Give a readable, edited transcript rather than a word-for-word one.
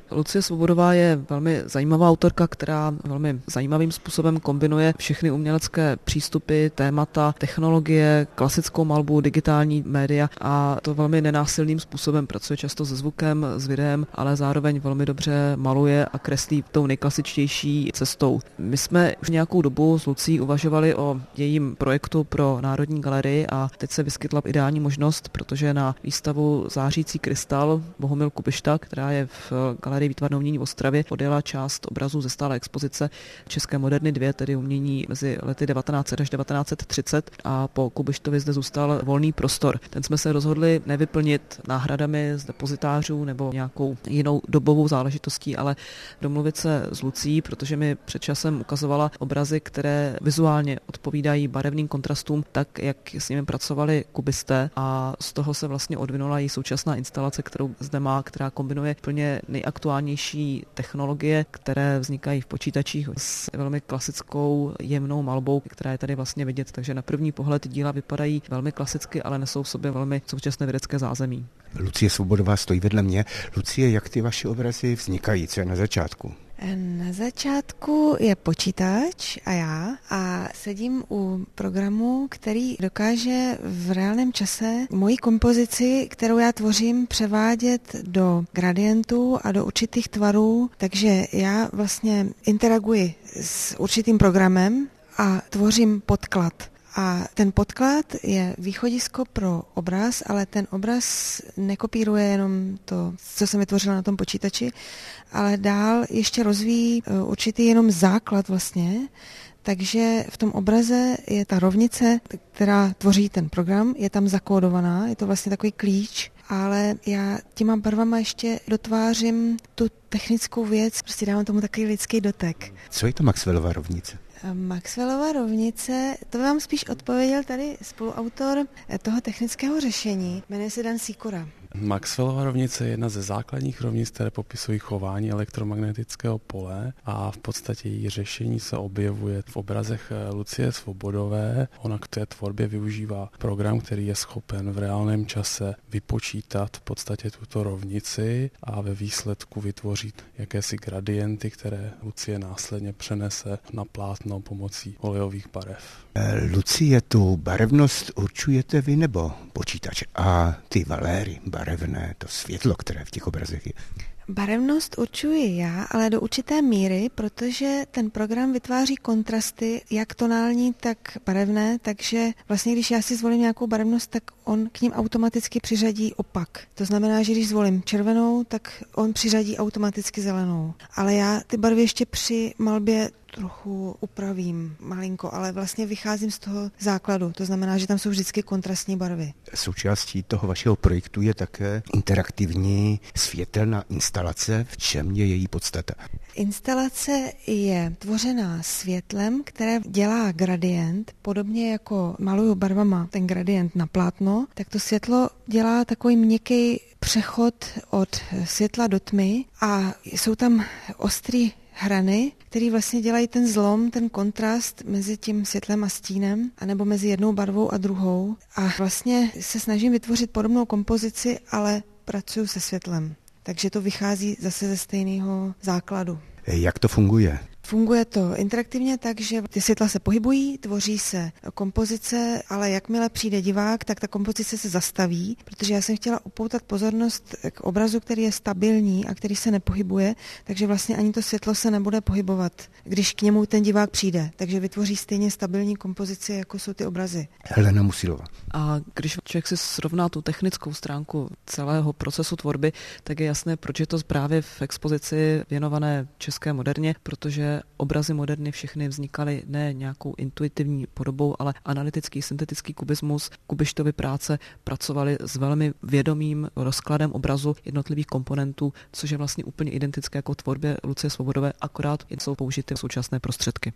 Lucie Svobodová je velmi zajímavá autorka, která velmi zajímavým způsobem kombinuje všechny umělecké přístupy, témata, technologie, klasickou malbu, digitální média a to velmi nenásilným způsobem pracuje často se zvukem, s videem, ale zároveň velmi dobře maluje a kreslí tou nejklasičtější cestou. My jsme už nějakou dobu s Lucí uvažovali o jejím projektu pro Národní galerii a teď se vyskytla ideální možnost, protože na výstavu Zářící krystal Bohumil Kubišta, která je v Galerii výtvarného umění v Ostravě, odjela část obrazů ze stálé expozice České moderny 2, tedy umění mezi lety 1900 až 1930 a po Kubištovi zde zůstal volný prostor. Ten jsme se rozhodli nevyplnit náhradami z depozitářů nebo nějakou jinou dobovou záležitostí, ale domluvit se s Lucí, protože mi před časem ukazovala obrazy, které vizuálně odpovídají barevným kontrastům, tak jak s nimi pracovali kubisté a z toho se vlastně odvinula její současná instalace, kterou zde má, která kombinuje plně nejaktuálnější technologie, které vznikají v počítačích s velmi klasickou jemnou malbou, která je tady vlastně vidět. Takže na první pohled díla vypadají velmi klasicky, ale nesou v sobě velmi současné vědecké zázemí. Lucie Svobodová stojí vedle mě. Lucie, jak ty vaše obrazy vznikají? Co je na začátku? Na začátku je počítač a já a sedím u programu, který dokáže v reálném čase moji kompozici, kterou já tvořím, převádět do gradientů a do určitých tvarů, takže já vlastně interaguji s určitým programem a tvořím podklad. A ten podklad je východisko pro obraz, ale ten obraz nekopíruje jenom to, co jsem vytvořila na tom počítači, ale dál ještě rozvíjí určitý jenom základ vlastně. Takže v tom obraze je ta rovnice, která tvoří ten program, je tam zakódovaná, je to vlastně takový klíč, ale já těma barvama ještě dotvářím tu technickou věc, prostě dávám tomu takový lidský dotek. Co je to Maxwellova rovnice? Maxwellova rovnice, to vám spíš odpověděl tady spoluautor toho technického řešení, jmenuje se Dan Sýkora. Maxwellova rovnice je jedna ze základních rovnic, které popisují chování elektromagnetického pole a v podstatě její řešení se objevuje v obrazech Lucie Svobodové. Ona k té tvorbě využívá program, který je schopen v reálném čase vypočítat v podstatě tuto rovnici a ve výsledku vytvořit jakési gradienty, které Lucie následně přenese na plátno pomocí olejových barev. Lucie, tu barevnost určujete vy nebo počítač? A ty valéry barevné, to světlo, které v těch obrazech je? Barevnost určuji já, ale do určité míry, protože ten program vytváří kontrasty, jak tonální, tak barevné, takže vlastně když já si zvolím nějakou barevnost, tak on k ním automaticky přiřadí opak. To znamená, že když zvolím červenou, tak on přiřadí automaticky zelenou. Ale já ty barvy ještě při malbě trochu upravím malinko, ale vlastně vycházím z toho základu. To znamená, že tam jsou vždycky kontrastní barvy. Součástí toho vašeho projektu je také interaktivní světelná instalace. V čem je její podstata? Instalace je tvořená světlem, které dělá gradient, podobně jako maluju barvama ten gradient na plátno, tak to světlo dělá takový měkký přechod od světla do tmy a jsou tam ostrý hrany, které vlastně dělají ten zlom, ten kontrast mezi tím světlem a stínem, anebo mezi jednou barvou a druhou. A vlastně se snažím vytvořit podobnou kompozici, ale pracuji se světlem. Takže to vychází zase ze stejného základu. Jak to funguje? Funguje to interaktivně tak, že ty světla se pohybují, tvoří se kompozice, ale jakmile přijde divák, tak ta kompozice se zastaví, protože já jsem chtěla upoutat pozornost k obrazu, který je stabilní a který se nepohybuje, takže vlastně ani to světlo se nebude pohybovat, když k němu ten divák přijde. Takže vytvoří stejně stabilní kompozici, jako jsou ty obrazy. Helena Musilová. A když člověk si srovná tu technickou stránku celého procesu tvorby, tak je jasné, proč je to právě v expozici věnované české moderně, protože obrazy moderny všechny vznikaly ne nějakou intuitivní podobou, ale analytický, syntetický kubismus, Kubištovy práce pracovaly s velmi vědomým rozkladem obrazu jednotlivých komponentů, což je vlastně úplně identické jako tvorbě Lucie Svobodové, akorát jsou použity současné prostředky.